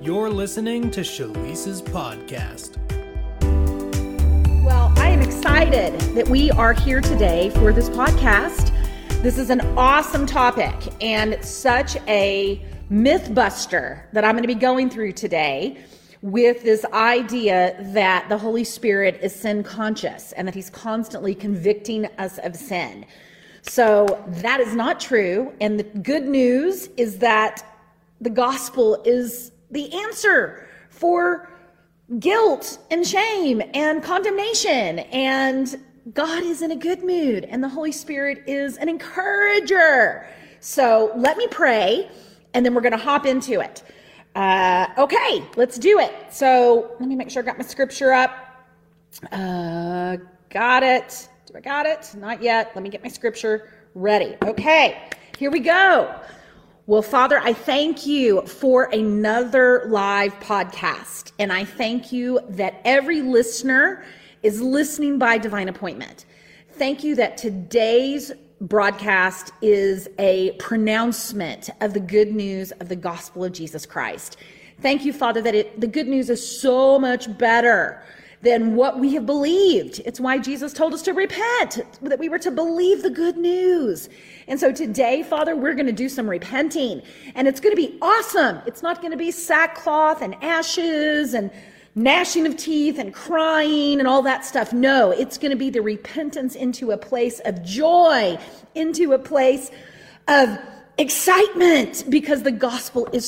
You're listening to Shalisa's podcast. Well, I am excited that we are here today for this podcast. This is an awesome topic and such a myth buster that I'm going to be going through today with this idea that the Holy Spirit is sin conscious and that he's constantly convicting us of sin. So that is not true. And the good news is that the gospel is the answer for guilt and shame and condemnation. And God is in a good mood and the Holy Spirit is an encourager. So let me pray and then we're going to hop into it. Okay, let's do it. So let me make sure I got my scripture up. Got it. Do I got it? Not yet. Let me get my scripture ready. Okay, here we go. Well, Father, I thank you for another live podcast. And I thank you that every listener is listening by divine appointment. Thank you that today's broadcast is a pronouncement of the good news of the gospel of Jesus Christ. Thank you, Father, that the good news is so much better than what we have believed. It's why Jesus told us to repent, that we were to believe the good news. And so today, Father, we're going to do some repenting, and it's going to be awesome. It's not going to be sackcloth and ashes and gnashing of teeth and crying and all that stuff. No, it's going to be the repentance into a place of joy, into a place of excitement, because the gospel is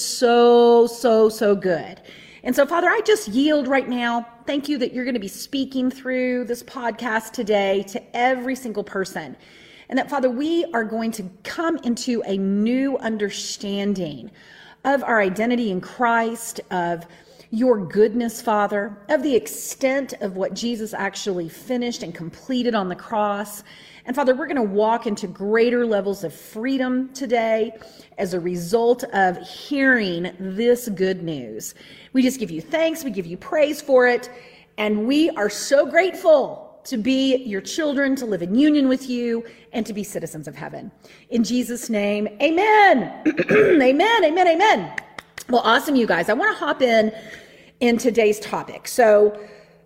so good. And so, Father, I just yield right now. Thank you that you're going to be speaking through this podcast today to every single person. And that, Father, we are going to come into a new understanding of our identity in Christ, of your goodness, Father, of the extent of what Jesus actually finished and completed on the cross. And Father, we're going to walk into greater levels of freedom today as a result of hearing this good news. We just give you thanks. We give you praise for it. And we are so grateful to be your children, to live in union with you, and to be citizens of heaven. In Jesus' name, amen. Amen. Well, awesome, you guys. I want to hop in today's topic. So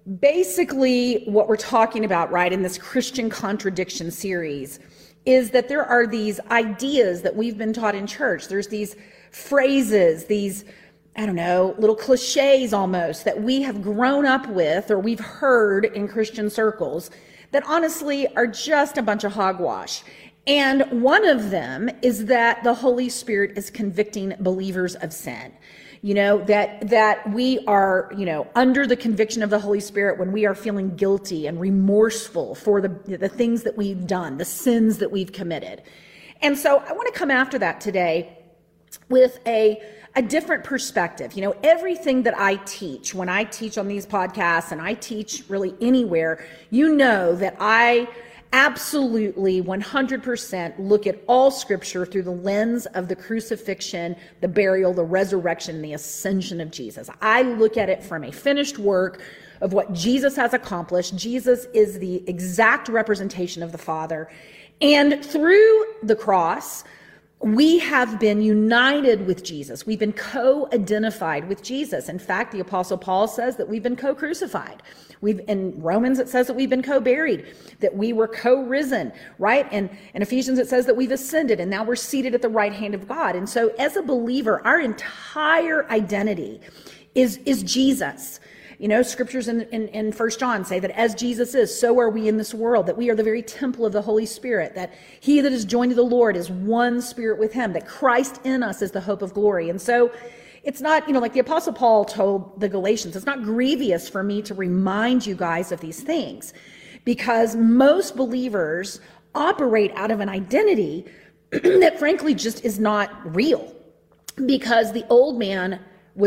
basically what we're talking about, right, in this Christian contradiction series is that there are these ideas that we've been taught in church. There's these phrases, these, I don't know, little cliches almost that we have grown up with or we've heard in Christian circles that honestly are just a bunch of hogwash. And one of them is that the Holy Spirit is convicting believers of sin. You know, that we are, under the conviction of the Holy Spirit when we are feeling guilty and remorseful for the things that we've done, the sins that we've committed. And so I want to come after that today with a different perspective. Everything that I teach, when I teach on these podcasts and I teach really anywhere, that I absolutely 100% look at all scripture through the lens of the crucifixion, the burial, the resurrection, and the ascension of Jesus. I look at it from a finished work of what Jesus has accomplished. Jesus is the exact representation of the Father. And through the cross, we have been united with Jesus. We've been co-identified with Jesus. In fact, the Apostle Paul says that we've been co-crucified. In Romans, it says that we've been co-buried, that we were co-risen, right? And in Ephesians, it says that we've ascended, and now we're seated at the right hand of God. And so as a believer, our entire identity is Jesus. Scriptures in 1 John say that as Jesus is, so are we in this world, that we are the very temple of the Holy Spirit, that he that is joined to the Lord is one spirit with him, that Christ in us is the hope of glory. And so it's not, like the Apostle Paul told the Galatians, it's not grievous for me to remind you guys of these things, because most believers operate out of an identity that frankly just is not real, because the old man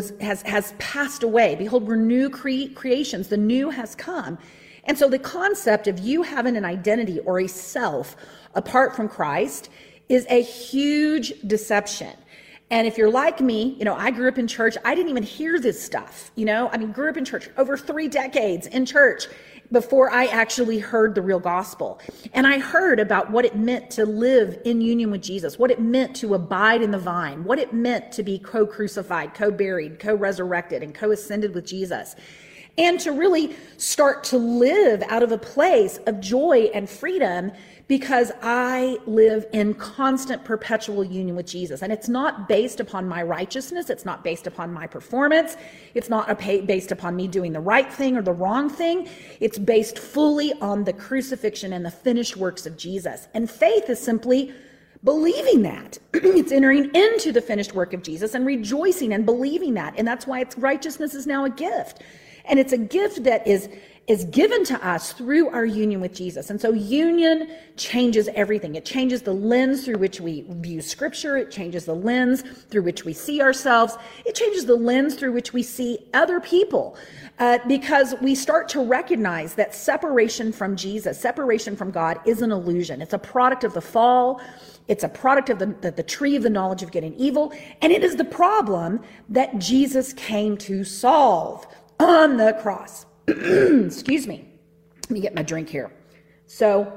has passed away. Behold, we're new creations. The new has come. And so the concept of you having an identity or a self apart from Christ is a huge deception. And if you're like me, I grew up in church. I didn't even hear this stuff. Grew up in church over 3 decades in church. before I actually heard the real gospel. And I heard about what it meant to live in union with Jesus, what it meant to abide in the vine, what it meant to be co-crucified, co-buried, co-resurrected, and co-ascended with Jesus. And to really start to live out of a place of joy and freedom, because I live in constant perpetual union with Jesus. And it's not based upon my righteousness. It's not based upon my performance. It's not based upon me doing the right thing or the wrong thing. It's based fully on the crucifixion and the finished works of Jesus. And faith is simply believing that. It's entering into the finished work of Jesus and rejoicing and believing that. And that's why its righteousness is now a gift. And it's a gift that is given to us through our union with Jesus. And so union changes everything. It changes the lens through which we view Scripture. It changes the lens through which we see ourselves. It changes the lens through which we see other people, because we start to recognize that separation from Jesus, separation from God, is an illusion. It's a product of the fall. It's a product of the tree of the knowledge of good and evil. And it is the problem that Jesus came to solve on the cross. Excuse me. Let me get my drink here. So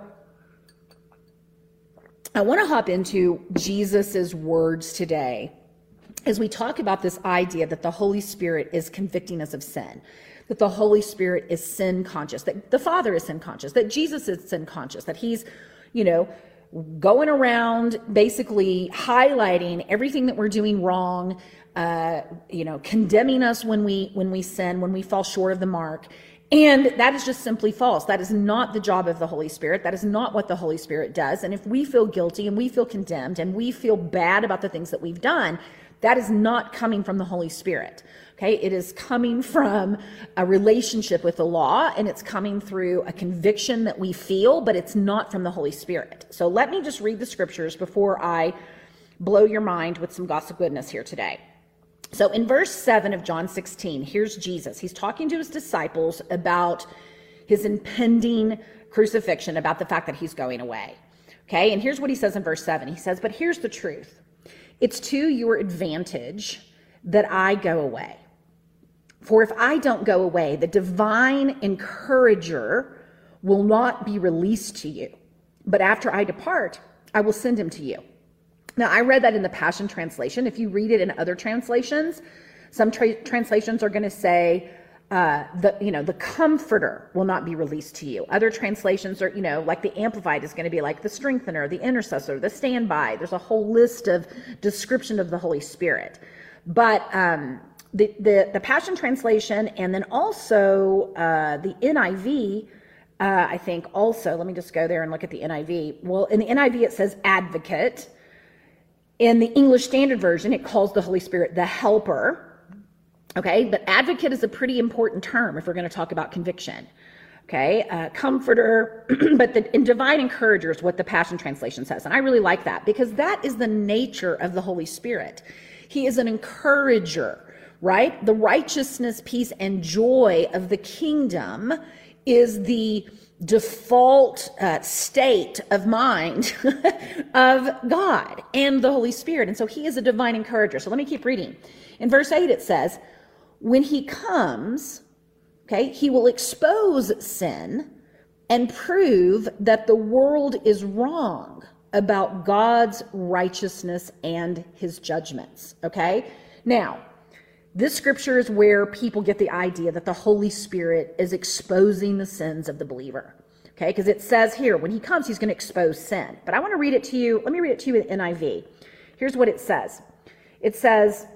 I want to hop into Jesus's words today as we talk about this idea that the Holy Spirit is convicting us of sin, that the Holy Spirit is sin conscious, that the Father is sin conscious, that Jesus is sin conscious, that he's, going around basically highlighting everything that we're doing wrong, condemning us when we sin, when we fall short of the mark. And that is just simply false. That is not the job of the Holy Spirit. That is not what the Holy Spirit does. And if we feel guilty and we feel condemned and we feel bad about the things that we've done, that is not coming from the Holy Spirit. Okay, it is coming from a relationship with the law, and it's coming through a conviction that we feel, but it's not from the Holy Spirit. So let me just read the scriptures before I blow your mind with some gospel goodness here today. So in verse 7 of John 16, here's Jesus. He's talking to his disciples about his impending crucifixion, about the fact that he's going away. Okay, and here's what he says in verse 7. He says, "But here's the truth. It's to your advantage that I go away. For if I don't go away, the divine encourager will not be released to you. But after I depart, I will send him to you." Now, I read that in the Passion Translation. If you read it in other translations, some translations are going to say, the Comforter will not be released to you. Other translations are, like the Amplified is going to be like the Strengthener, the Intercessor, the Standby. There's a whole list of description of the Holy Spirit. But the Passion Translation, and then also the NIV, I think also, let me just go there and look at the NIV. Well, in the NIV it says Advocate. In the English Standard Version, it calls the Holy Spirit the Helper. Okay, but advocate is a pretty important term if we're going to talk about conviction. Okay, comforter, but in divine encourager is what the Passion Translation says. And I really like that because that is the nature of the Holy Spirit. He is an encourager, right? The righteousness, peace, and joy of the kingdom is the default state of mind of God and the Holy Spirit. And so he is a divine encourager. So let me keep reading. In verse 8 it says, "When he comes, okay, he will expose sin and prove that the world is wrong about God's righteousness and his judgments." Okay? Now, this scripture is where people get the idea that the Holy Spirit is exposing the sins of the believer. Okay, because it says here, when he comes, he's going to expose sin. But I want to read it to you. Let me read it to you in NIV. Here's what it says. It says,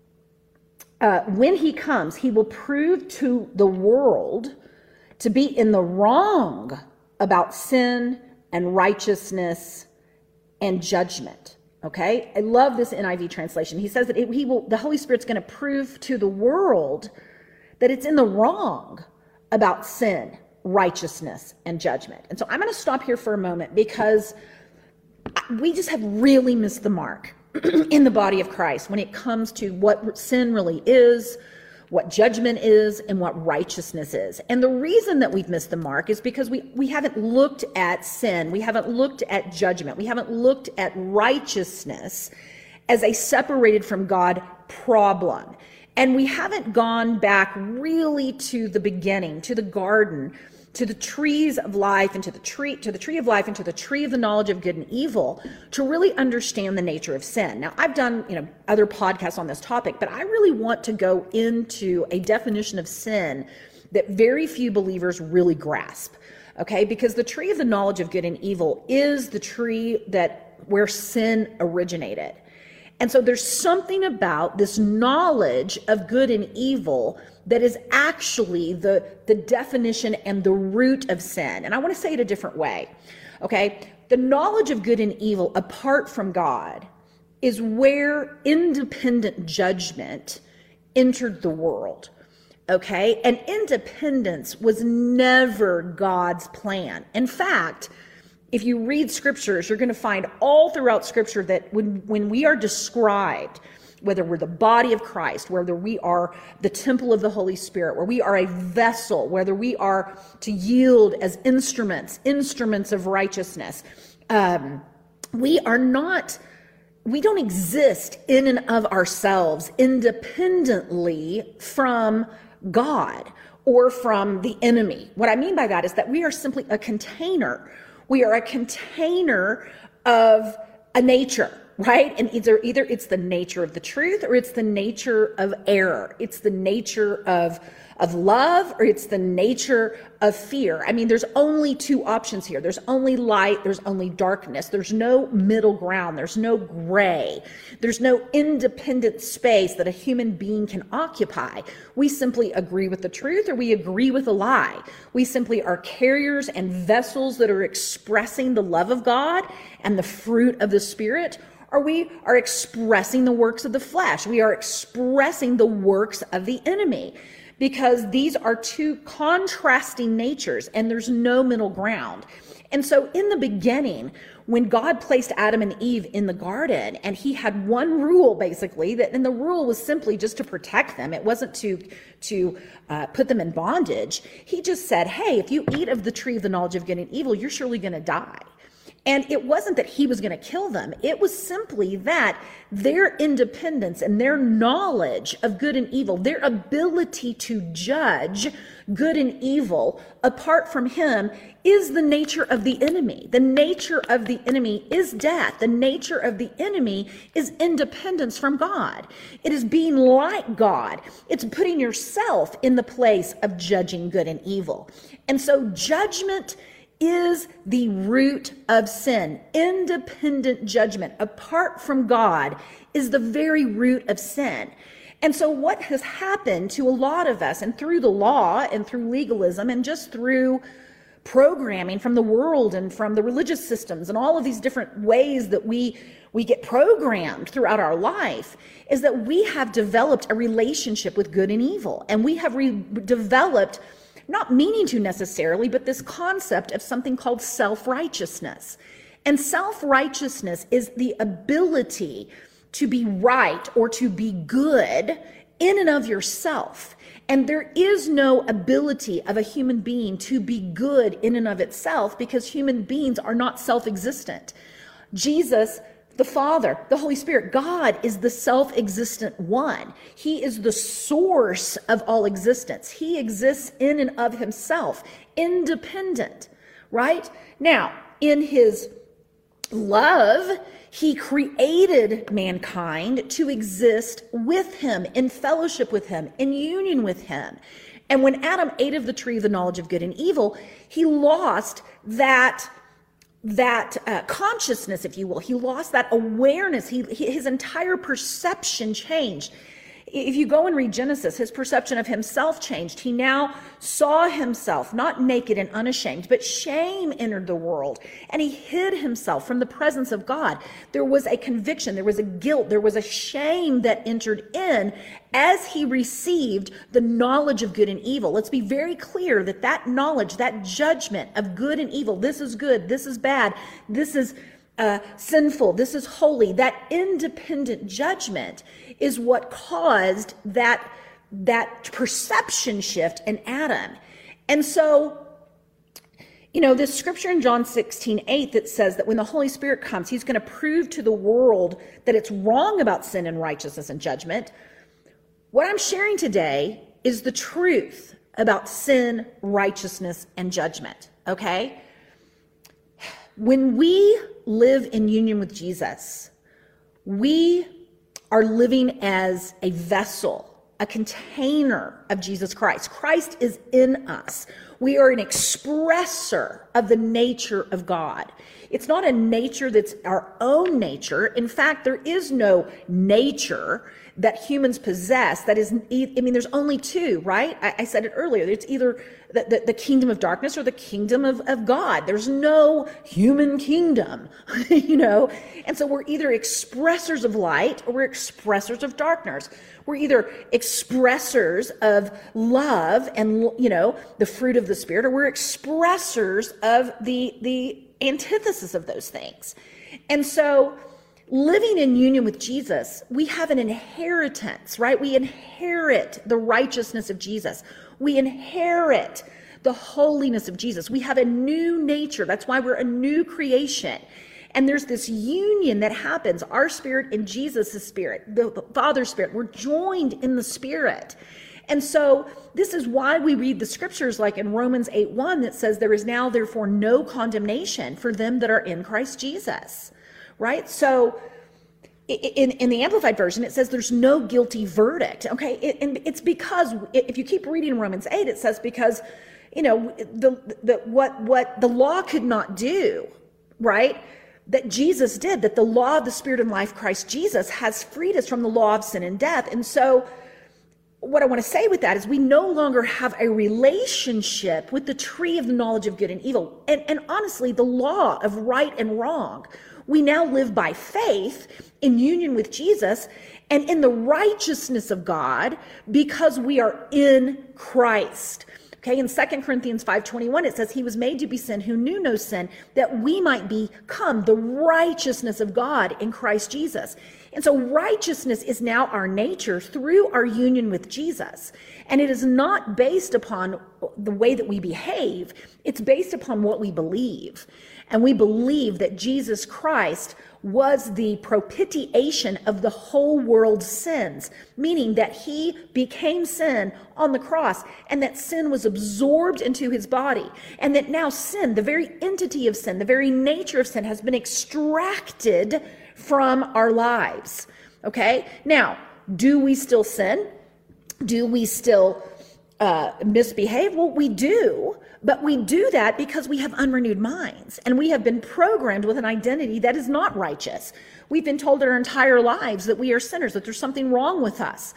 when he comes, he will prove to the world to be in the wrong about sin and righteousness and judgment. Okay, I love this NIV translation. He says that the Holy Spirit's going to prove to the world that it's in the wrong about sin, righteousness, and judgment. And so I'm going to stop here for a moment because we just have really missed the mark in the body of Christ when it comes to what sin really is, what judgment is, and what righteousness is. And the reason that we've missed the mark is because we haven't looked at sin. We haven't looked at judgment. We haven't looked at righteousness as a separated from God problem. And we haven't gone back really to the beginning, to the garden, to the trees of life and to the tree of life and to the tree of the knowledge of good and evil to really understand the nature of sin. Now, I've done, other podcasts on this topic, but I really want to go into a definition of sin that very few believers really grasp. Okay, because the tree of the knowledge of good and evil is the tree where sin originated. And so there's something about this knowledge of good and evil that is actually the definition and the root of sin. And I want to say it a different way. Okay, the knowledge of good and evil apart from God is where independent judgment entered the world. Okay, and independence was never God's plan. In fact, if you read scriptures, you're going to find all throughout scripture that when we are described, whether we're the body of Christ, whether we are the temple of the Holy Spirit, where we are a vessel, whether we are to yield as instruments of righteousness, we don't exist in and of ourselves independently from God or from the enemy. What I mean by that is that we are simply a container. We are a container of a nature, right? And either it's the nature of the truth or it's the nature of error. It's the nature of love or it's the nature of fear. I mean, there's only two options here. There's only light, there's only darkness. There's no middle ground. There's no gray. There's no independent space that a human being can occupy. We simply agree with the truth or we agree with a lie. We simply are carriers and vessels that are expressing the love of God and the fruit of the Spirit, or we are expressing the works of the flesh. We are expressing the works of the enemy. Because these are two contrasting natures and there's no middle ground. And so in the beginning, when God placed Adam and Eve in the garden, and he had one rule basically, and the rule was simply just to protect them. It wasn't to put them in bondage. He just said, hey, if you eat of the tree of the knowledge of good and evil, you're surely going to die. And it wasn't that he was going to kill them. It was simply that their independence and their knowledge of good and evil, their ability to judge good and evil apart from him, is the nature of the enemy. The nature of the enemy is death. The nature of the enemy is independence from God. It is being like God. It's putting yourself in the place of judging good and evil. And so judgment is the root of sin. Independent judgment apart from God is the very root of sin. And so what has happened to a lot of us, and through the law and through legalism and just through programming from the world and from the religious systems and all of these different ways that we get programmed throughout our life, is that we have developed a relationship with good and evil. And we have developed, not meaning to necessarily, but this concept of something called self-righteousness. And self-righteousness is the ability to be right or to be good in and of yourself. And there is no ability of a human being to be good in and of itself because human beings are not self-existent. Jesus, the Father, the Holy Spirit, God is the self-existent one. He is the source of all existence. He exists in and of himself, independent, right? Now, in his love, he created mankind to exist with him, in fellowship with him, in union with him. And when Adam ate of the tree of the knowledge of good and evil, he lost that consciousness, if you will. He lost that awareness. His entire perception changed. If you go and read Genesis, his perception of himself changed. He now saw himself not naked and unashamed, but shame entered the world, and he hid himself from the presence of God. There was a conviction, there was a guilt, there was a shame that entered in as he received the knowledge of good and evil. Let's be very clear that that knowledge, that judgment of good and evil, this is good, this is bad, this is sinful, this is holy, that independent judgment is what caused that perception shift in Adam. And so, this scripture in John 16:8 that says that when the Holy Spirit comes, he's going to prove to the world that it's wrong about sin and righteousness and judgment. What I'm sharing today is the truth about sin, righteousness, and judgment, okay? When we live in union with Jesus, we are living as a vessel, a container of Jesus Christ. Christ is in us. We are an expressor of the nature of God. It's not a nature that's our own nature. In fact, there is no nature that humans possess that is, there's only two, right? I said it earlier. It's either the kingdom of darkness or the kingdom of God. There's no human kingdom, And so we're either expressors of light or we're expressors of darkness. We're either expressors of love and, the fruit of the Spirit, or we're expressors of the antithesis of those things. And so living in union with Jesus, we have an inheritance, right? We inherit the righteousness of Jesus. We inherit the holiness of Jesus. We have a new nature. That's why we're a new creation. And there's this union that happens, our spirit and Jesus' spirit, the Father's spirit. We're joined in the Spirit. And so this is why we read the scriptures like in Romans 8:1 that says, there is now therefore no condemnation for them that are in Christ Jesus, right? So in the Amplified Version, it says there's no guilty verdict, okay? And it's because, if you keep reading Romans 8, it says because, what the law could not do, right? That Jesus did, that the law of the Spirit and life, Christ Jesus, has freed us from the law of sin and death. And so what I want to say with that is we no longer have a relationship with the tree of the knowledge of good and evil. And honestly, the law of right and wrong. We now live by faith in union with Jesus and in the righteousness of God because we are in Christ. Okay, in 2 Corinthians 5:21, it says, he was made to be sin who knew no sin, that we might become the righteousness of God in Christ Jesus. And so righteousness is now our nature through our union with Jesus. And it is not based upon the way that we behave. It's based upon what we believe. And we believe that Jesus Christ was the propitiation of the whole world's sins, meaning that he became sin on the cross and that sin was absorbed into his body, and that now sin, the very entity of sin, the very nature of sin, has been extracted from our lives. Okay? Now, do we still sin? Do we still misbehave? Well, we do. But we do that because we have unrenewed minds and we have been programmed with an identity that is not righteous. We've been told our entire lives that we are sinners, that there's something wrong with us,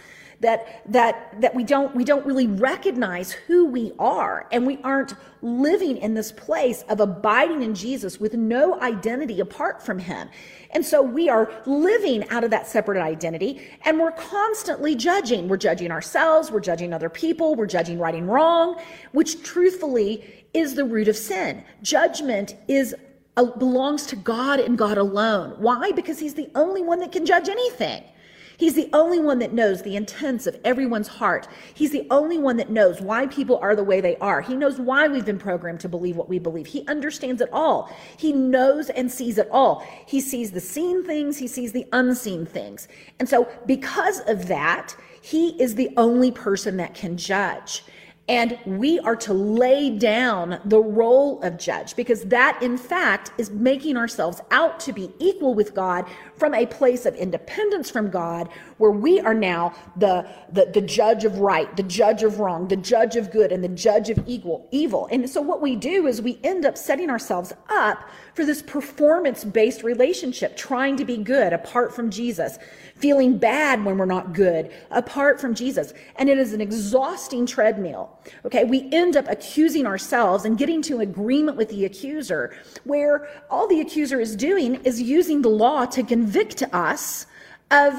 that we don't really recognize who we are, and we aren't living in this place of abiding in Jesus with no identity apart from him. And so we are living out of that separate identity, and we're constantly judging. We're judging ourselves, we're judging other people, we're judging right and wrong, which truthfully is the root of sin. Judgment belongs to God and God alone. Why? Because he's the only one that can judge anything. He's the only one that knows the intents of everyone's heart. He's the only one that knows why people are the way they are. He knows why we've been programmed to believe what we believe. He understands it all. He knows and sees it all. He sees the seen things. He sees the unseen things. And so because of that, he is the only person that can judge. And we are to lay down the role of judge, because that, in fact, is making ourselves out to be equal with God from a place of independence from God, where we are now the judge of right, the judge of wrong, the judge of good, and the judge of evil. And so what we do is we end up setting ourselves up for this performance-based relationship, trying to be good apart from Jesus, feeling bad when we're not good apart from Jesus. And it is an exhausting treadmill. Okay, we end up accusing ourselves and getting to agreement with the accuser, where all the accuser is doing is using the law to convict us of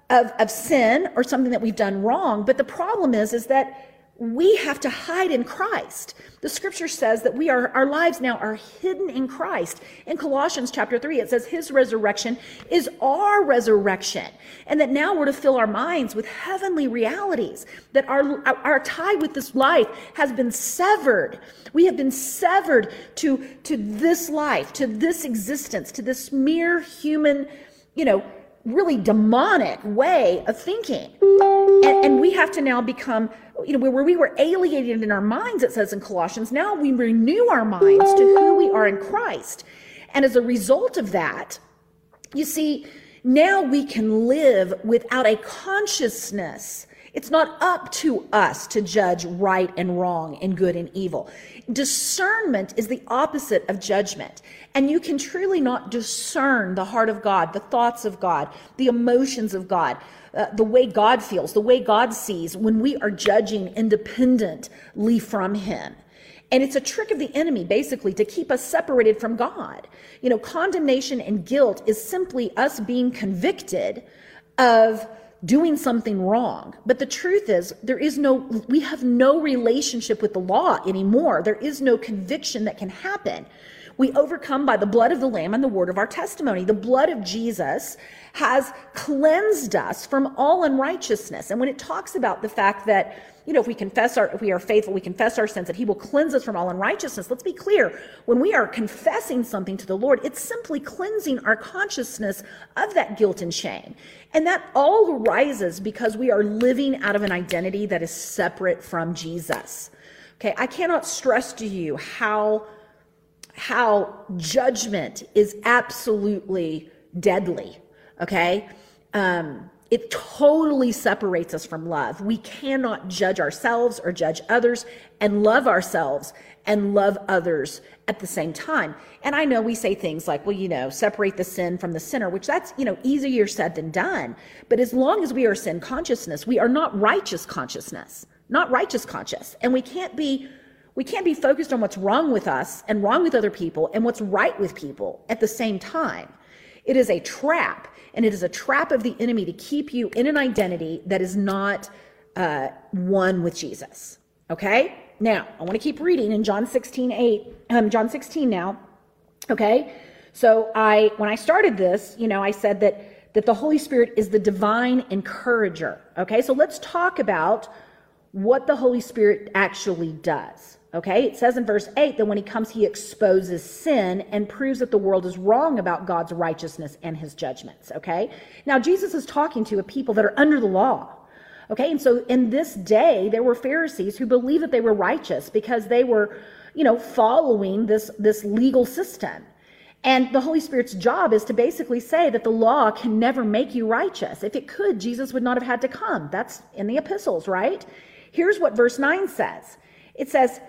sin or something that we've done wrong. But the problem is that we have to hide in Christ. The scripture says that our lives now are hidden in Christ. In Colossians chapter 3, it says his resurrection is our resurrection. And that now we're to fill our minds with heavenly realities, that our tie with this life has been severed. We have been severed to this life, to this existence, to this mere human, really demonic way of thinking. And we have to now become, where we were alienated in our minds, it says in Colossians, now we renew our minds to who we are in Christ. And as a result of that, you see, now we can live without a consciousness. It's not up to us to judge right and wrong and good and evil. Discernment is the opposite of judgment. And you can truly not discern the heart of God, the thoughts of God, the emotions of God, the way God feels, the way God sees when we are judging independently from him. And it's a trick of the enemy, basically, to keep us separated from God. Condemnation and guilt is simply us being convicted of doing something wrong. But the truth is, we have no relationship with the law anymore. There is no conviction that can happen. We overcome by the blood of the Lamb and the word of our testimony. The blood of Jesus has cleansed us from all unrighteousness. And when it talks about the fact that, if we are faithful, we confess our sins, that he will cleanse us from all unrighteousness. Let's be clear. When we are confessing something to the Lord, it's simply cleansing our consciousness of that guilt and shame. And that all arises because we are living out of an identity that is separate from Jesus. Okay, I cannot stress to you how judgment is absolutely deadly. Okay? It totally separates us from love. We cannot judge ourselves or judge others and love ourselves and love others at the same time. And I know we say things like, separate the sin from the sinner, which that's, easier said than done. But as long as we are sin consciousness, we are not righteous consciousness, not righteous conscious. And we can't be focused on what's wrong with us and wrong with other people and what's right with people at the same time. It is a trap. And it is a trap of the enemy to keep you in an identity that is not one with Jesus. Okay? Now, I want to keep reading in John 16 now. Okay? So when I started this, I said that the Holy Spirit is the divine encourager. Okay? So let's talk about what the Holy Spirit actually does. Okay, it says in verse 8 that when he comes, he exposes sin and proves that the world is wrong about God's righteousness and his judgments. Okay, now Jesus is talking to a people that are under the law. Okay, and so in this day, there were Pharisees who believed that they were righteous because they were, following this legal system. And the Holy Spirit's job is to basically say that the law can never make you righteous. If it could, Jesus would not have had to come. That's in the epistles, right? Here's what verse 9 says. It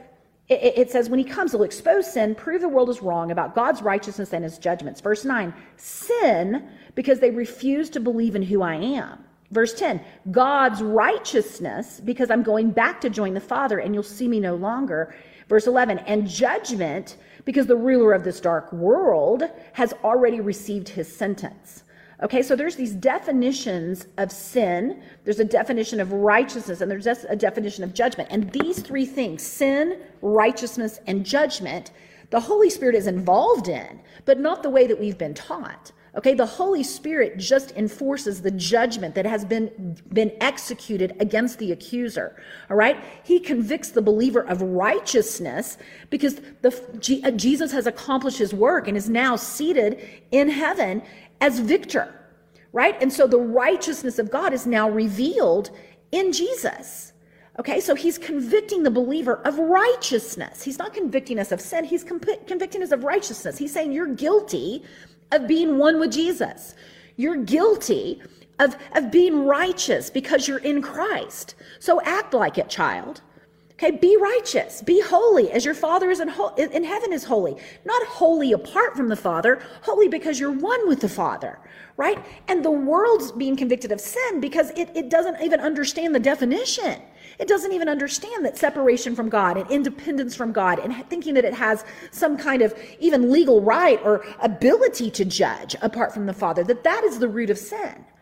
says, when he comes, he'll expose sin, prove the world is wrong about God's righteousness and his judgments. Verse 9, sin because they refuse to believe in who I am. Verse 10, God's righteousness because I'm going back to join the Father and you'll see me no longer. Verse 11, and judgment because the ruler of this dark world has already received his sentence. Okay, so there's these definitions of sin, there's a definition of righteousness, and there's a definition of judgment. And these three things, sin, righteousness, and judgment, the Holy Spirit is involved in, but not the way that we've been taught. Okay, the Holy Spirit just enforces the judgment that has been executed against the accuser. All right, he convicts the believer of righteousness because Jesus has accomplished his work and is now seated in heaven as victor, right? And so the righteousness of God is now revealed in Jesus. Okay, so he's convicting the believer of righteousness. He's not convicting us of sin. He's convicting us of righteousness. He's saying you're guilty of being one with Jesus. You're guilty of being righteous because you're in Christ. So act like it, child. Okay, be righteous, be holy as your Father is in heaven is holy. Not holy apart from the Father, holy because you're one with the Father, right? And the world's being convicted of sin because it doesn't even understand the definition. It doesn't even understand that separation from God and independence from God and thinking that it has some kind of even legal right or ability to judge apart from the Father, that is the root of sin.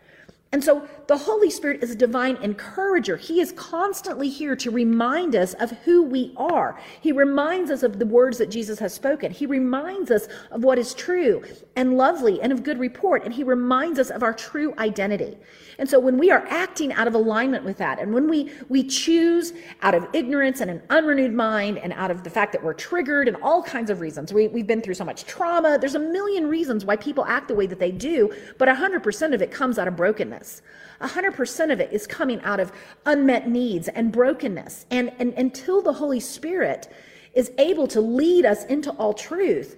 And so the Holy Spirit is a divine encourager. He is constantly here to remind us of who we are. He reminds us of the words that Jesus has spoken. He reminds us of what is true and lovely and of good report. And he reminds us of our true identity. And so when we are acting out of alignment with that, and when we choose out of ignorance and an unrenewed mind, and out of the fact that we're triggered and all kinds of reasons, we've been through so much trauma, there's a million reasons why people act the way that they do, but 100% of it comes out of brokenness. 100% of it is coming out of unmet needs and brokenness. And until the Holy Spirit is able to lead us into all truth,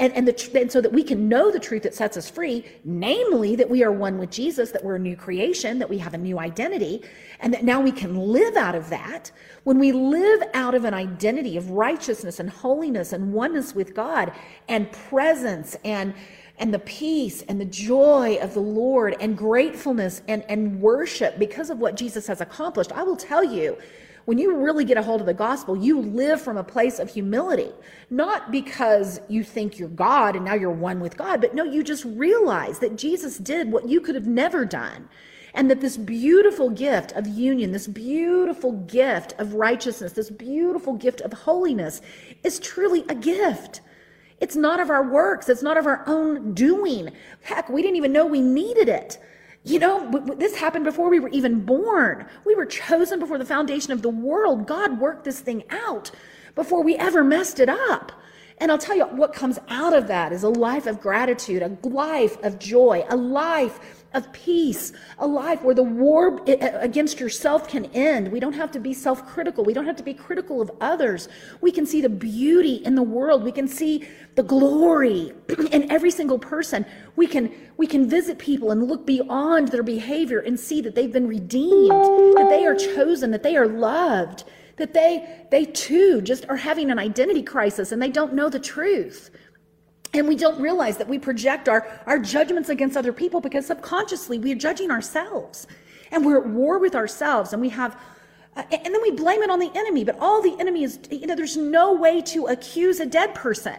and so that we can know the truth that sets us free, namely that we are one with Jesus, that we're a new creation, that we have a new identity, and that now we can live out of that. When we live out of an identity of righteousness and holiness and oneness with God and presence and the peace and the joy of the Lord and gratefulness and worship because of what Jesus has accomplished, I will tell you, when you really get a hold of the gospel, you live from a place of humility, not because you think you're God and now you're one with God, but no, you just realize that Jesus did what you could have never done. And that this beautiful gift of union, this beautiful gift of righteousness, this beautiful gift of holiness is truly a gift. It's not of our works. It's not of our own doing. Heck, we didn't even know we needed it. You know, this happened before we were even born. We were chosen before the foundation of the world. God worked this thing out before we ever messed it up. And I'll tell you, what comes out of that is a life of gratitude, a life of joy, a life of peace, a life where the war against yourself can end. We don't have to be self-critical. We don't have to be critical of others. We can see the beauty in the world. We can see the glory in every single person. We can visit people and look beyond their behavior and see that they've been redeemed, that they are chosen, that they are loved, that they too just are having an identity crisis and they don't know the truth. And we don't realize that we project our judgments against other people because subconsciously we are judging ourselves. And we're at war with ourselves, and we have, and then we blame it on the enemy. But all the enemy is, there's no way to accuse a dead person.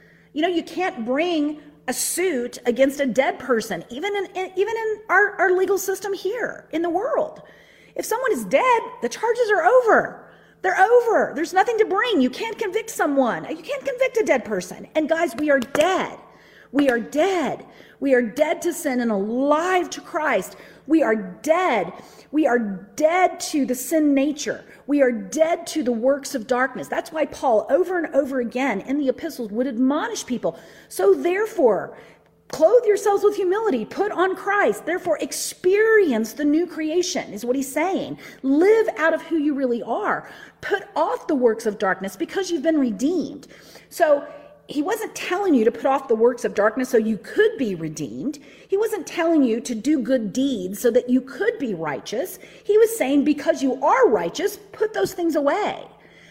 You can't bring a suit against a dead person, even in our legal system here in the world. If someone is dead, the charges are over. They're over. There's nothing to bring. You can't convict someone. You can't convict a dead person. And guys, we are dead. We are dead. We are dead to sin and alive to Christ. We are dead. We are dead to the sin nature. We are dead to the works of darkness. That's why Paul over and over again in the epistles would admonish people. So therefore, clothe yourselves with humility, put on Christ, therefore experience the new creation, is what he's saying. Live out of who you really are. Put off the works of darkness because you've been redeemed. So he wasn't telling you to put off the works of darkness so you could be redeemed. He wasn't telling you to do good deeds so that you could be righteous. He was saying because you are righteous, put those things away.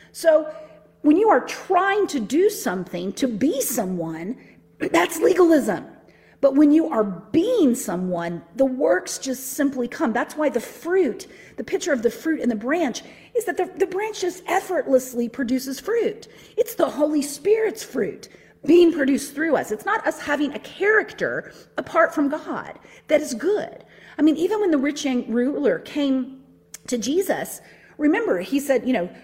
So when you are trying to do something to be someone, that's legalism. But when you are being someone, the works just simply come. That's why the fruit, the picture of the fruit in the branch, is that the branch just effortlessly produces fruit. It's the Holy Spirit's fruit being produced through us. It's not us having a character apart from God that is good. I mean, even when the rich young ruler came to Jesus, remember, he said,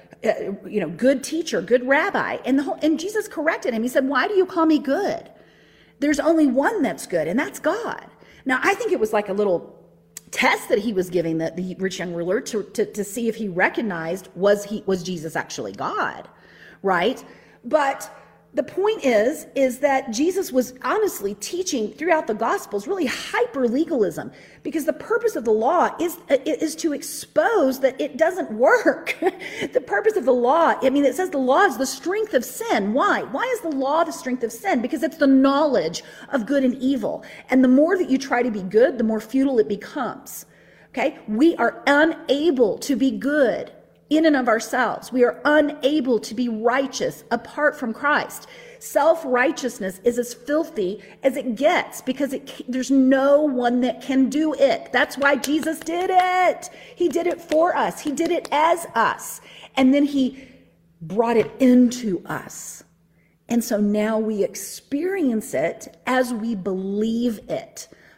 good teacher, good rabbi. And Jesus corrected him. He said, why do you call me good? There's only one that's good, and that's God. Now, I think it was like a little test that he was giving the rich young ruler to see if he recognized was Jesus actually God, right? But the point is that Jesus was honestly teaching throughout the Gospels really hyper legalism, because the purpose of the law is to expose that it doesn't work. The purpose of the law, it says the law is the strength of sin. Why? Why is the law the strength of sin? Because it's the knowledge of good and evil. And the more that you try to be good, the more futile it becomes. Okay? We are unable to be good in and of ourselves. We are unable to be righteous apart from Christ. Self-righteousness is as filthy as it gets because there's no one that can do it. That's why Jesus did it. He did it for us. He did it as us. And then he brought it into us. And so now we experience it as we believe it.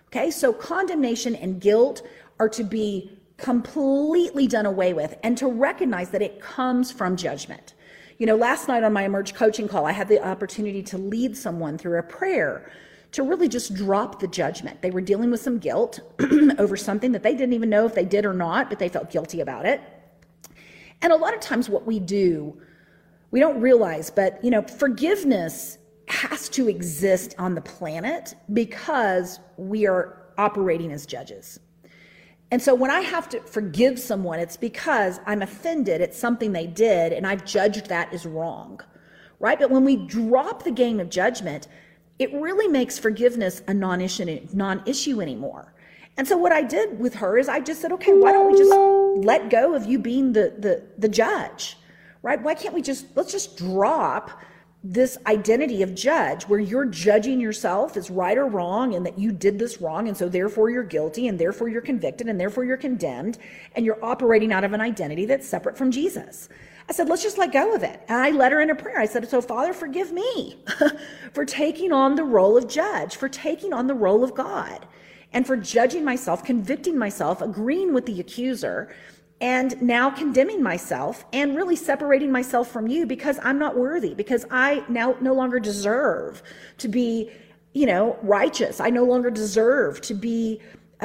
Okay, so condemnation and guilt are to be completely done away with, and to recognize that it comes from judgment. Last night on my Emerge coaching call, I had the opportunity to lead someone through a prayer to really just drop the judgment. They were dealing with some guilt over something that they didn't even know if they did or not, but they felt guilty about it. And a lot of times what we do, we don't realize, but forgiveness has to exist on the planet because we are operating as judges. And so when I have to forgive someone, it's because I'm offended at something they did and I've judged that as wrong, right? But when we drop the game of judgment, it really makes forgiveness a non-issue anymore. And so what I did with her is I just said, okay, why don't we just let go of you being the judge, right? Why can't let's just drop this identity of judge where you're judging yourself as right or wrong and that you did this wrong, and so therefore you're guilty, and therefore you're convicted, and therefore you're condemned, and you're operating out of an identity that's separate from Jesus. I said, let's just let go of it. And I led her in a prayer. I said, so Father, forgive me for taking on the role of judge, for taking on the role of God, and for judging myself, convicting myself, agreeing with the accuser, and now condemning myself and really separating myself from you because I'm not worthy, because I now no longer deserve to be, righteous. I no longer deserve to be,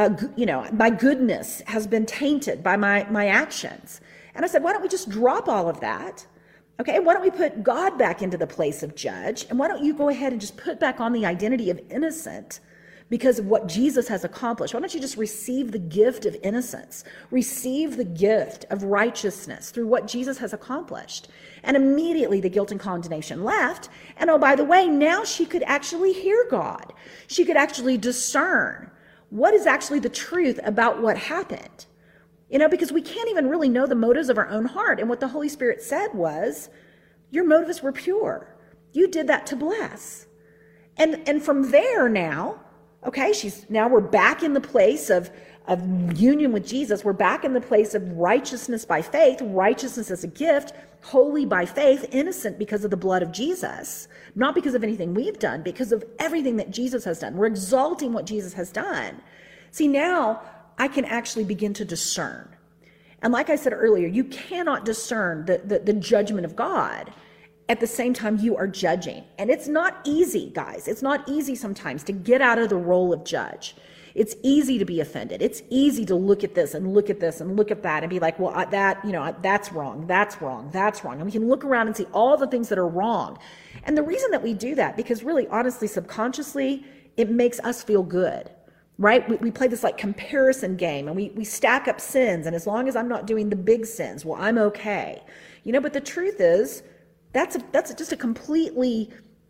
my goodness has been tainted by my actions. And I said, why don't we just drop all of that? Okay, why don't we put God back into the place of judge? And why don't you go ahead and just put back on the identity of innocent because of what Jesus has accomplished? Why don't you just receive the gift of innocence, receive the gift of righteousness through what Jesus has accomplished? And immediately the guilt and condemnation left. And oh, by the way, now she could actually hear God. She could actually discern what is actually the truth about what happened. Because we can't even really know the motives of our own heart. And what the Holy Spirit said was, your motives were pure. You did that to bless. And from there now, okay, we're back in the place of union with Jesus. We're back in the place of righteousness by faith, righteousness as a gift, holy by faith, innocent because of the blood of Jesus, not because of anything we've done, because of everything that Jesus has done. We're exalting what Jesus has done. See, now I can actually begin to discern. And like I said earlier, you cannot discern the judgment of God at the same time you are judging. And it's not easy, guys. It's not easy sometimes to get out of the role of judge. It's easy to be offended. It's easy to look at this and look at this and look at that and be like, well, that's wrong, that's wrong, that's wrong. And we can look around and see all the things that are wrong. And the reason that we do that, because really, honestly, subconsciously, it makes us feel good. Right? We play this like comparison game, and we stack up sins. And as long as I'm not doing the big sins, well, I'm okay. But the truth is that's just a completely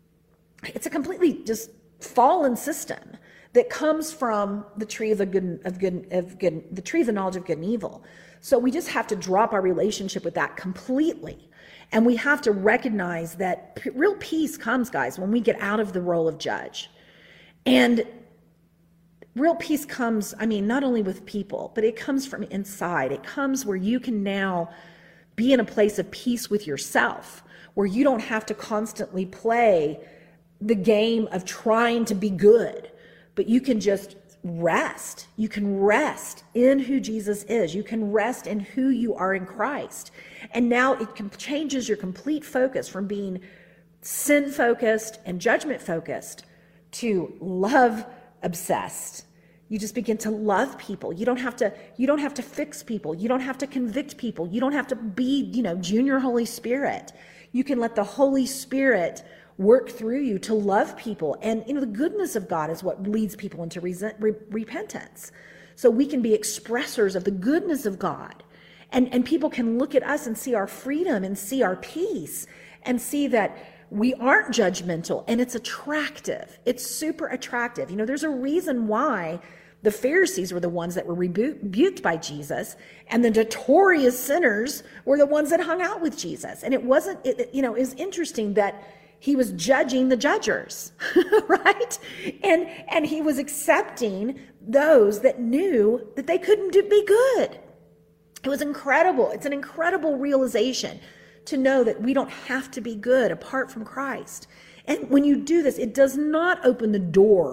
just fallen system that comes from the tree of the the tree of the knowledge of good and evil. So we just have to drop our relationship with that completely. And we have to recognize that real peace comes, guys, when we get out of the role of judge. And real peace comes, not only with people, but it comes from inside. It comes where you can now be in a place of peace with yourself, where you don't have to constantly play the game of trying to be good, but you can just rest. You can rest in who Jesus is. You can rest in who you are in Christ. And now it changes your complete focus from being sin-focused and judgment-focused to love obsessed. You just begin to love people. You don't have to fix people. You don't have to convict people. You don't have to be, junior Holy Spirit. You can let the Holy Spirit work through you to love people. And, the goodness of God is what leads people into repentance. So we can be expressors of the goodness of God. And people can look at us and see our freedom and see our peace and see that we aren't judgmental, and it's attractive. It's super attractive. There's a reason why the Pharisees were the ones that were rebuked by Jesus, and the notorious sinners were the ones that hung out with Jesus. And it was interesting that he was judging the judgers, right? And he was accepting those that knew that they couldn't be good. It was incredible. It's an incredible realization to know that we don't have to be good apart from Christ. And when you do this, it does not open the door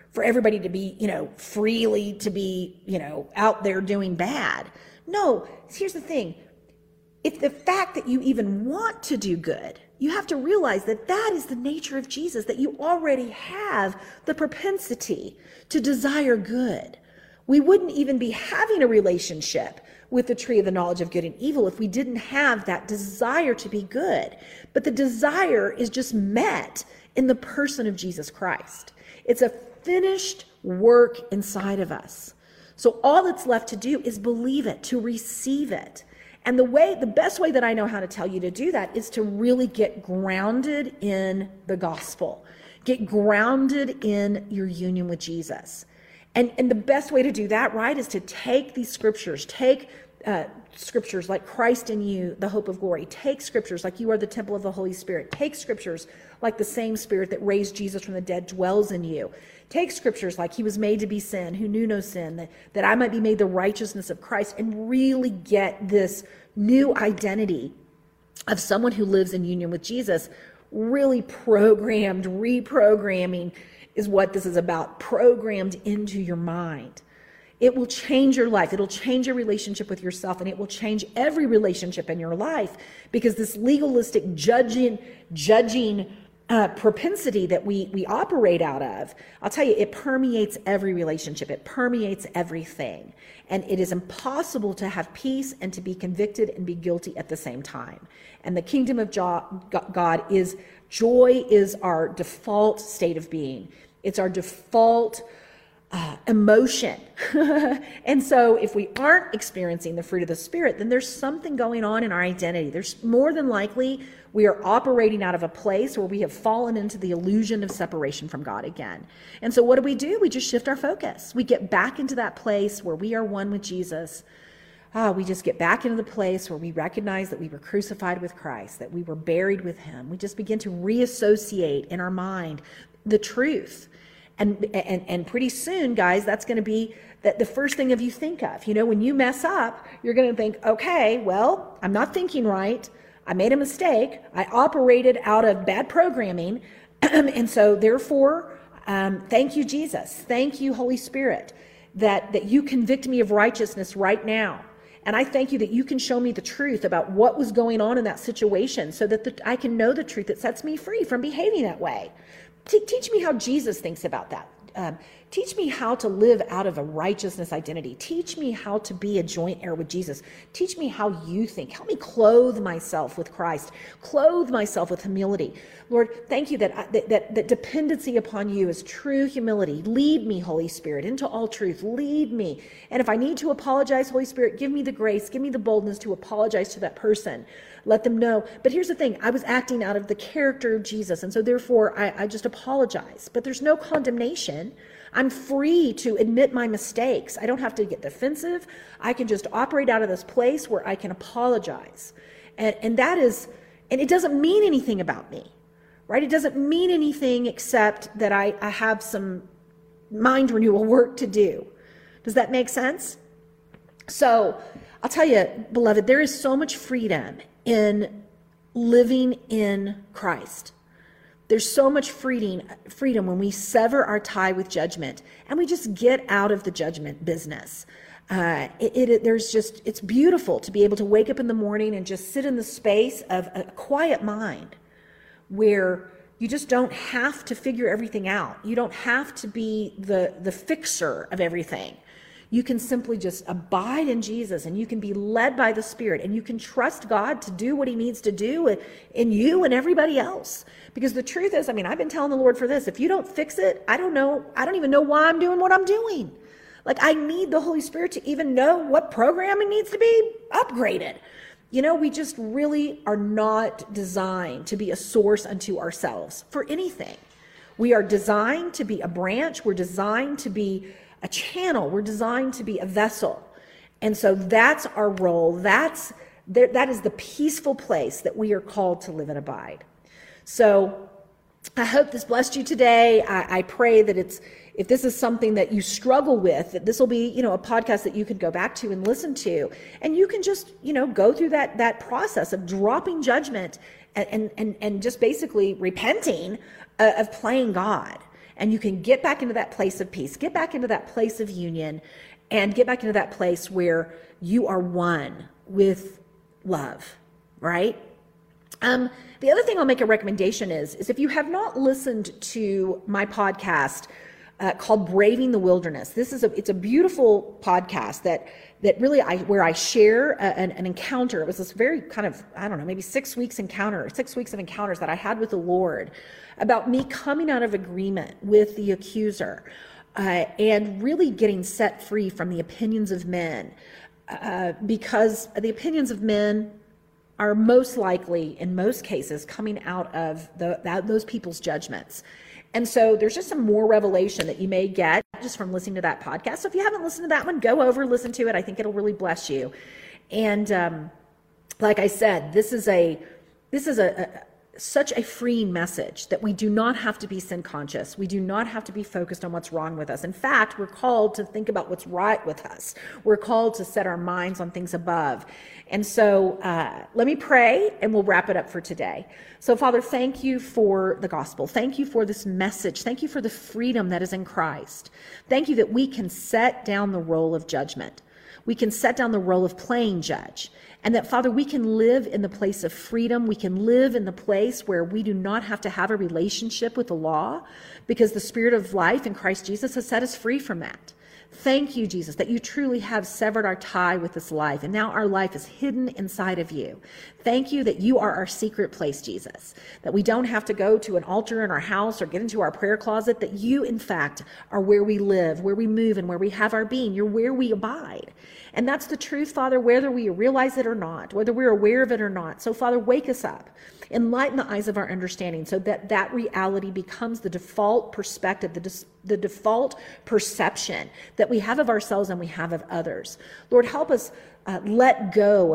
for everybody to be, freely to be, out there doing bad. No, here's the thing. If the fact that you even want to do good, you have to realize that that is the nature of Jesus, that you already have the propensity to desire good. We wouldn't even be having a relationship with the tree of the knowledge of good and evil if we didn't have that desire to be good. But the desire is just met in the person of Jesus Christ. It's a finished work inside of us. So all that's left to do is believe it, to receive it. And the best way that I know how to tell you to do that is to really get grounded in the gospel. Get grounded in your union with Jesus. And the best way to do that, right, is to take these scriptures, take scriptures like Christ in you, the hope of glory. Take scriptures like you are the temple of the Holy Spirit. Take scriptures like the same Spirit that raised Jesus from the dead dwells in you. Take scriptures like he was made to be sin, who knew no sin, that I might be made the righteousness of Christ, and really get this new identity of someone who lives in union with Jesus, really programmed, reprogramming is what this is about, programmed into your mind. It will change your life. It'll change your relationship with yourself, and it will change every relationship in your life, because this legalistic judging propensity that we operate out of, I'll tell you, it permeates every relationship. It permeates everything. And it is impossible to have peace and to be convicted and be guilty at the same time. And the kingdom of God is joy is our default state of being. It's our default emotion. And so if we aren't experiencing the fruit of the Spirit, then there's something going on in our identity. There's more than likely we are operating out of a place where we have fallen into the illusion of separation from God again. And so what do? We just shift our focus. We get back into that place where we are one with Jesus. We just get back into the place where we recognize that we were crucified with Christ, that we were buried with him. We just begin to reassociate in our mind the truth. And pretty soon, guys, that's going to be the first thing you think of. When you mess up, you're going to think, okay, well, I'm not thinking right. I made a mistake. I operated out of bad programming. And so therefore, thank you, Jesus. Thank you, Holy Spirit, that you convict me of righteousness right now. And I thank you that you can show me the truth about what was going on in that situation, so that I can know the truth that sets me free from behaving that way. Teach me how Jesus thinks about that. Teach me how to live out of a righteousness identity. Teach me how to be a joint heir with Jesus. Teach me how you think. Help me clothe myself with Christ. Clothe myself with humility. Lord, thank you that dependency upon you is true humility. Lead me, Holy Spirit, into all truth. Lead me. And if I need to apologize, Holy Spirit, give me the grace, give me the boldness to apologize to that person. Let them know. But here's the thing. I was acting out of the character of Jesus, and so therefore I just apologize. But there's no condemnation. I'm free to admit my mistakes. I don't have to get defensive. I can just operate out of this place where I can apologize. And that is, and it doesn't mean anything about me, right? It doesn't mean anything except that I have some mind renewal work to do. Does that make sense? So I'll tell you, beloved, there is so much freedom in living in Christ. There's so much freedom when we sever our tie with judgment and we just get out of the judgment business. It's beautiful to be able to wake up in the morning and just sit in the space of a quiet mind where you just don't have to figure everything out. You don't have to be the fixer of everything. You can simply just abide in Jesus, and you can be led by the Spirit, and you can trust God to do what he needs to do in you and everybody else. Because the truth is, I've been telling the Lord for this, if you don't fix it, I don't even know why I'm doing what I'm doing. Like, I need the Holy Spirit to even know what programming needs to be upgraded. We just really are not designed to be a source unto ourselves for anything. We are designed to be a branch. We're designed to be a channel. We're designed to be a vessel. And so that's our role. That is the peaceful place that we are called to live and abide. So I hope this blessed you today. I pray that if this is something that you struggle with, that this will be, a podcast that you can go back to and listen to. And you can just, go through that process of dropping judgment and just basically repenting of playing God. and you can get back into that place of peace, get back into that place of union, and get back into that place where you are one with love, right? The other thing I'll make a recommendation is if you have not listened to my podcast called Braving the Wilderness, it's a beautiful podcast that really where I share an encounter. It was this very kind of, I don't know, maybe 6 weeks of encounters that I had with the Lord about me coming out of agreement with the accuser and really getting set free from the opinions of men, because the opinions of men are most likely, in most cases, coming out of those people's judgments. And so there's just some more revelation that you may get just from listening to that podcast. So if you haven't listened to that one, go over, listen to it. I think it'll really bless you. And like I said, this is such a freeing message that we do not have to be sin conscious. We do not have to be focused on what's wrong with us. In fact, we're called to think about what's right with us. We're called to set our minds on things above. And so let me pray and we'll wrap it up for today. So Father, thank you for the gospel. Thank you for this message. Thank you for the freedom that is in Christ. Thank you that we can set down the role of judgment. We can set down the role of playing judge. And that, Father, we can live in the place of freedom. We can live in the place where we do not have to have a relationship with the law, because the Spirit of life in Christ Jesus has set us free from that. Thank you, Jesus, that you truly have severed our tie with this life, and now our life is hidden inside of you. Thank you that you are our secret place, Jesus, that we don't have to go to an altar in our house or get into our prayer closet, that you, in fact, are where we live, where we move, and where we have our being. You're where we abide. And that's the truth, Father, whether we realize it or not, whether we're aware of it or not. So, Father, wake us up. Enlighten the eyes of our understanding so that that reality becomes the default perspective, the default perception that we have of ourselves and we have of others. Lord, help us let go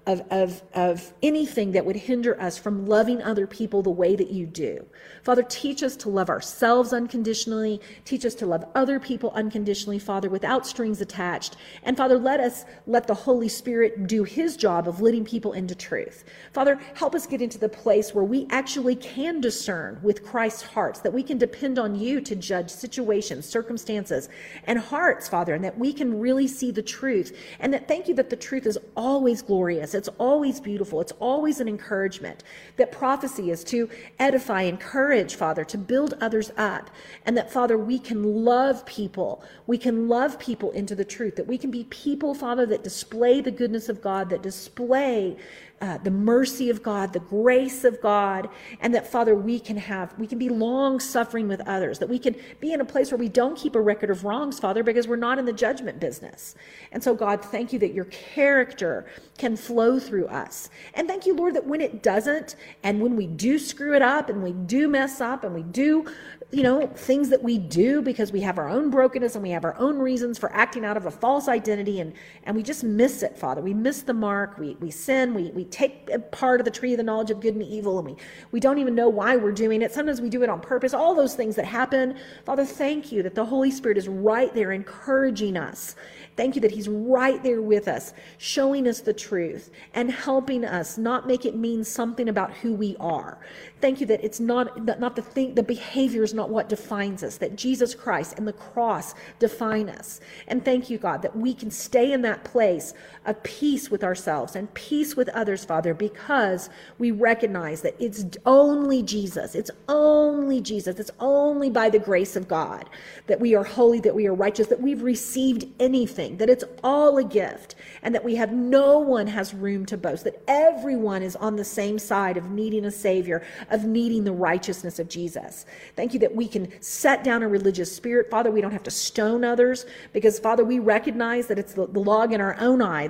of anything that would hinder us from loving other people the way that you do. Father, teach us to love ourselves unconditionally. Teach us to love other people unconditionally, Father, without strings attached. And Father, let the Holy Spirit do his job of leading people into truth. Father, help us get into the place where we actually can discern with Christ's hearts, that we can depend on you to judge situations, circumstances, and hearts, Father, and that we can really see the truth. And that thank you that the truth is always glorious. It's always beautiful. It's always an encouragement. That prophecy is to edify, encourage, Father, to build others up. And that, Father, we can love people. We can love people into the truth. That we can be people, Father, that display the goodness of God, that display the mercy of God, the grace of God, and that, Father, we can be long suffering with others, that we can be in a place where we don't keep a record of wrongs, Father, because we're not in the judgment business. And so, God, thank you that your character can flow through us. And thank you, Lord, that when it doesn't, and when we do screw it up, and we do mess up, and we do, things that we do because we have our own brokenness and we have our own reasons for acting out of a false identity, and we just miss it, Father. We miss the mark. We sin. We take a part of the tree of the knowledge of good and evil, and we don't even know why we're doing it. Sometimes we do it on purpose. All those things that happen. Father, thank you that the Holy Spirit is right there encouraging us. Thank you that he's right there with us, showing us the truth and helping us not make it mean something about who we are. Thank you that it's not the behavior is not what defines us, that Jesus Christ and the cross define us. And thank you, God, that we can stay in that place of peace with ourselves and peace with others, Father, because we recognize that it's only Jesus. It's only Jesus. It's only by the grace of God that we are holy, that we are righteous, that we've received anything, that it's all a gift, and that no one has room to boast, that everyone is on the same side of needing a Savior, of needing the righteousness of Jesus. Thank you that we can set down a religious spirit, Father. We don't have to stone others, because, Father, we recognize that it's the log in our own eye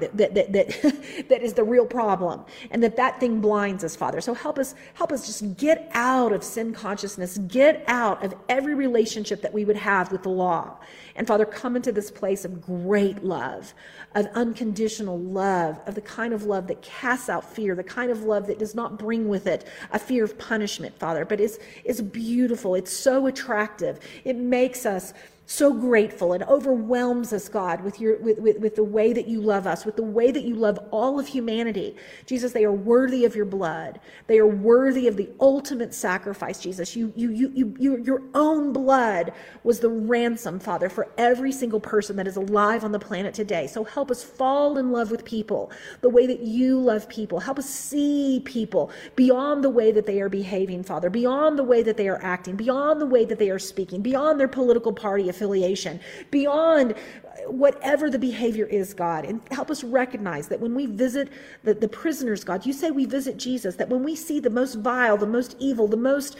that is the real problem, and that thing blinds us, Father. So help us just get out of sin consciousness, get out of every relationship that we would have with the law. And Father, come into this place of great love, of unconditional love, of the kind of love that casts out fear, the kind of love that does not bring with it a fear of punishment, Father, but is beautiful. It's so attractive. It makes us So grateful. It overwhelms us, God, with the way that you love us, with the way that you love all of humanity. Jesus, they are worthy of your blood. They are worthy of the ultimate sacrifice, Jesus. Your own blood was the ransom, Father, for every single person that is alive on the planet today. So help us fall in love with people the way that you love people. Help us see people beyond the way that they are behaving, Father, beyond the way that they are acting, beyond the way that they are speaking, beyond their political party affiliation, beyond whatever the behavior is, God. And help us recognize that when we visit the prisoners, God, you say we visit Jesus, that when we see the most vile, the most evil, the most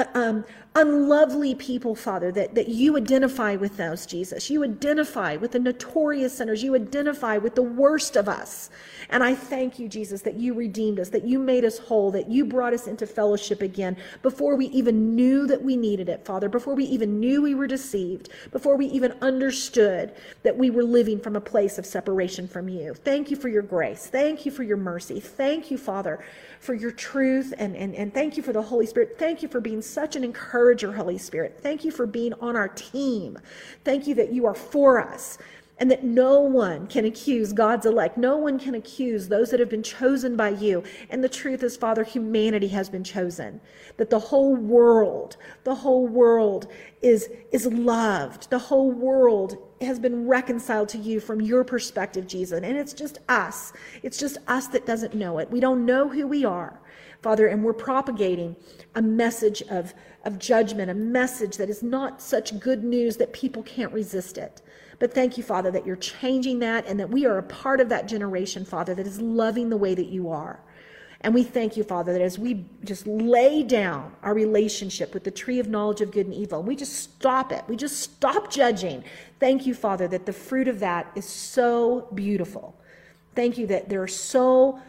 unlovely people, Father, that you identify with those, Jesus. You identify with the notorious sinners. You identify with the worst of us. And I thank you, Jesus, that you redeemed us, that you made us whole, that you brought us into fellowship again before we even knew that we needed it, Father, before we even knew we were deceived, before we even understood that we were living from a place of separation from you. Thank you for your grace. Thank you for your mercy. Thank you, Father, for your truth, and thank you for the Holy Spirit. Thank you for being such an encourager, Holy Spirit. Thank you for being on our team. Thank you that you are for us and that no one can accuse God's elect. No one can accuse those that have been chosen by you. And the truth is, Father, humanity has been chosen. That the whole world is loved. The whole world has been reconciled to you from your perspective, Jesus. And it's just us. It's just us that doesn't know it. We don't know who we are, Father, and we're propagating a message of judgment, a message that is not such good news that people can't resist it. But thank you, Father, that you're changing that and that we are a part of that generation, Father, that is loving the way that you are. And we thank you, Father, that as we just lay down our relationship with the tree of knowledge of good and evil, we just stop it. We just stop judging. Thank you, Father, that the fruit of that is so beautiful. Thank you that there are so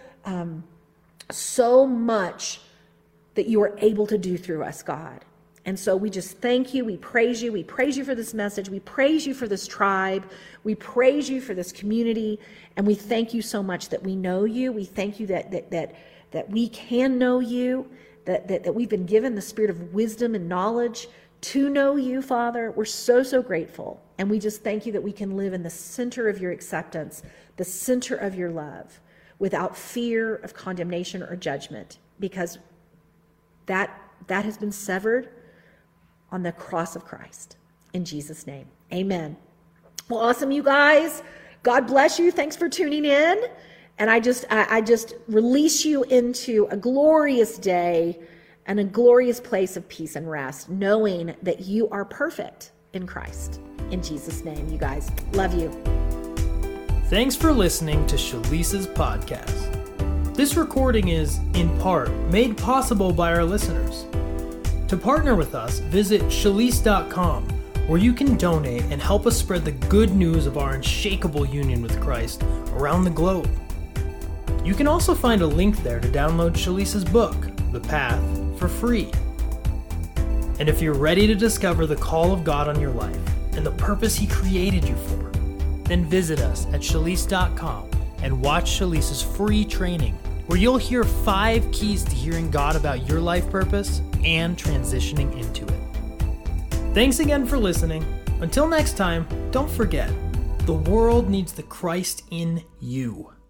much that you are able to do through us, God. And so we just thank you. We praise you. We praise you for this message. We praise you for this tribe. We praise you for this community. And we thank you so much that we know you. We thank you that we can know you, that we've been given the spirit of wisdom and knowledge to know you, Father. We're so grateful. And we just thank you that we can live in the center of your acceptance, the center of your love, without fear of condemnation or judgment, because that has been severed on the cross of Christ. In Jesus' name, amen. Well, awesome, you guys. God bless you. Thanks for tuning in. And I just release you into a glorious day and a glorious place of peace and rest, knowing that you are perfect in Christ. In Jesus' name, you guys. Love you. Thanks for listening to Shalisa's podcast. This recording is, in part, made possible by our listeners. To partner with us, visit Shalise.com, where you can donate and help us spread the good news of our unshakable union with Christ around the globe. You can also find a link there to download Shalisa's book, The Path, for free. And if you're ready to discover the call of God on your life and the purpose He created you for, then visit us at Shalise.com and watch Shalisa's free training, where you'll hear 5 keys to hearing God about your life purpose and transitioning into it. Thanks again for listening. Until next time, don't forget, the world needs the Christ in you.